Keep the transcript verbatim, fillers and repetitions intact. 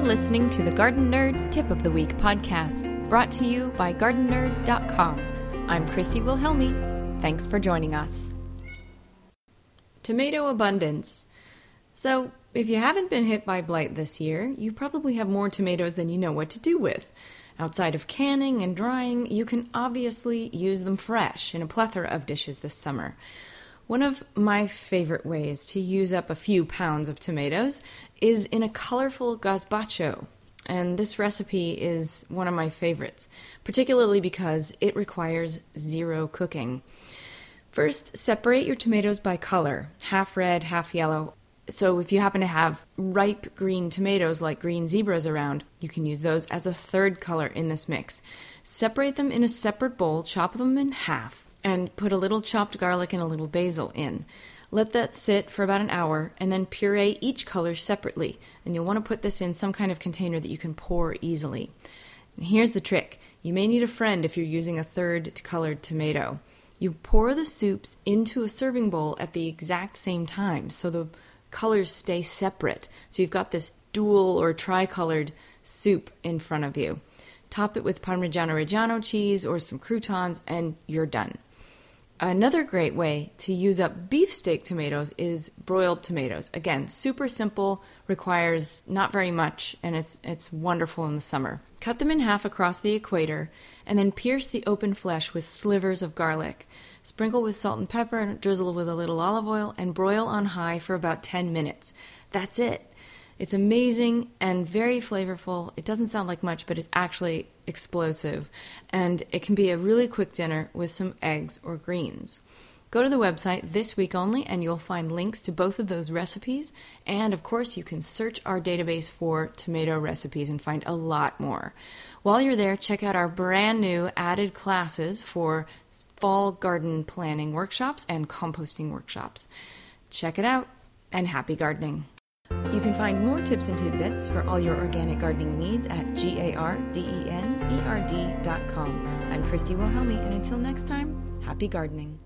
listening to the Garden Nerd Tip of the Week podcast, brought to you by garden nerd dot com. I'm Christy Wilhelmi. Thanks for joining us. Tomato abundance. So, if you haven't been hit by blight this year, you probably have more tomatoes than you know what to do with. Outside of canning and drying, you can obviously use them fresh in a plethora of dishes this summer. One of my favorite ways to use up a few pounds of tomatoes is in a colorful gazpacho, and this recipe is one of my favorites, particularly because it requires zero cooking. First, separate your tomatoes by color, half red, half yellow. So if you happen to have ripe green tomatoes like green zebras around, you can use those as a third color in this mix. Separate them in a separate bowl, chop them in half, and put a little chopped garlic and a little basil in. Let that sit for about an hour, and then puree each color separately. And you'll want to put this in some kind of container that you can pour easily. And here's the trick. You may need a friend if you're using a third colored tomato. You pour the soups into a serving bowl at the exact same time, so the colors stay separate. So you've got this dual or tricolored soup in front of you. Top it with Parmigiano Reggiano cheese or some croutons, and you're done. Another great way to use up beefsteak tomatoes is broiled tomatoes. Again, super simple, requires not very much, and it's it's wonderful in the summer. Cut them in half across the equator, and then pierce the open flesh with slivers of garlic. Sprinkle with salt and pepper, and drizzle with a little olive oil, and broil on high for about ten minutes. That's it. It's amazing and very flavorful. It doesn't sound like much, but it's actually explosive. And it can be a really quick dinner with some eggs or greens. Go to the website this week only, and you'll find links to both of those recipes. And, of course, you can search our database for tomato recipes and find a lot more. While you're there, check out our brand new added classes for fall garden planning workshops and composting workshops. Check it out, and happy gardening. You can find more tips and tidbits for all your organic gardening needs at garden nerd dot com. I'm Christy Wilhelmi, and until next time, happy gardening.